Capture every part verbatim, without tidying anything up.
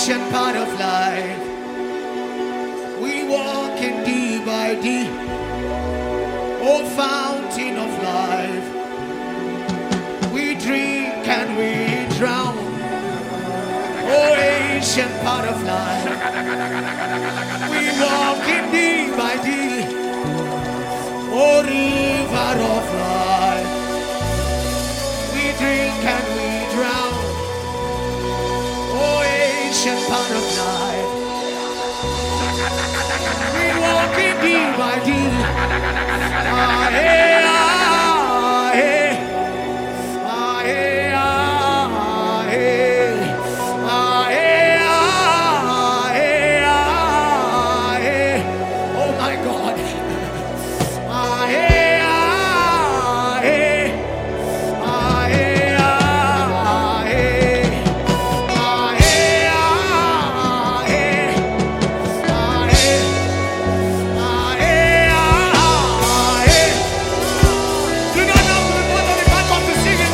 ancient part of life. We walk in day by day. Oh, fountain of life. We drink and we drown. Oh, ancient part of life. We walk in day by day. Oh, river of life. We drink and we drown. Oh, ancient part of life. We walk in day by day. Ah, hey, ah, hey. Ah, hey, ah, hey. Ah, hey, ah, hey, ah, hey. Oh my God. Ah, hey, ah, hey. Ah, hey, ah, hey. Ah, hey, ah, hey. Ah, hey. Ah, hey, ah, hey. Do not know the part of the back of the singing.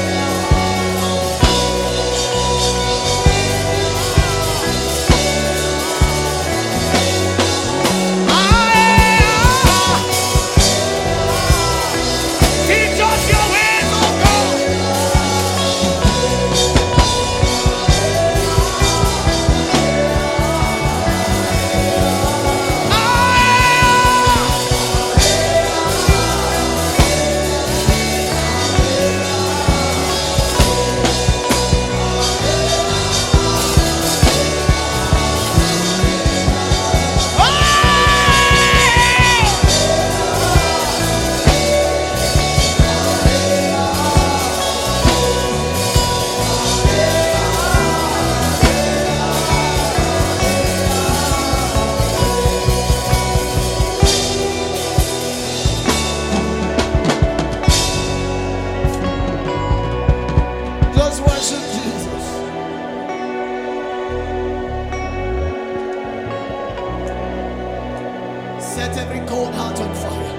Ah, hey, ah. Teach us your ways, oh God. Ah, just worship Jesus. Set every cold heart on fire.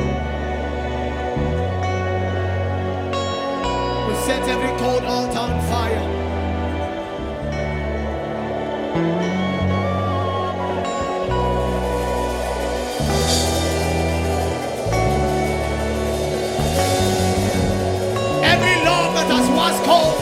We set every cold heart on fire. Every love that has once called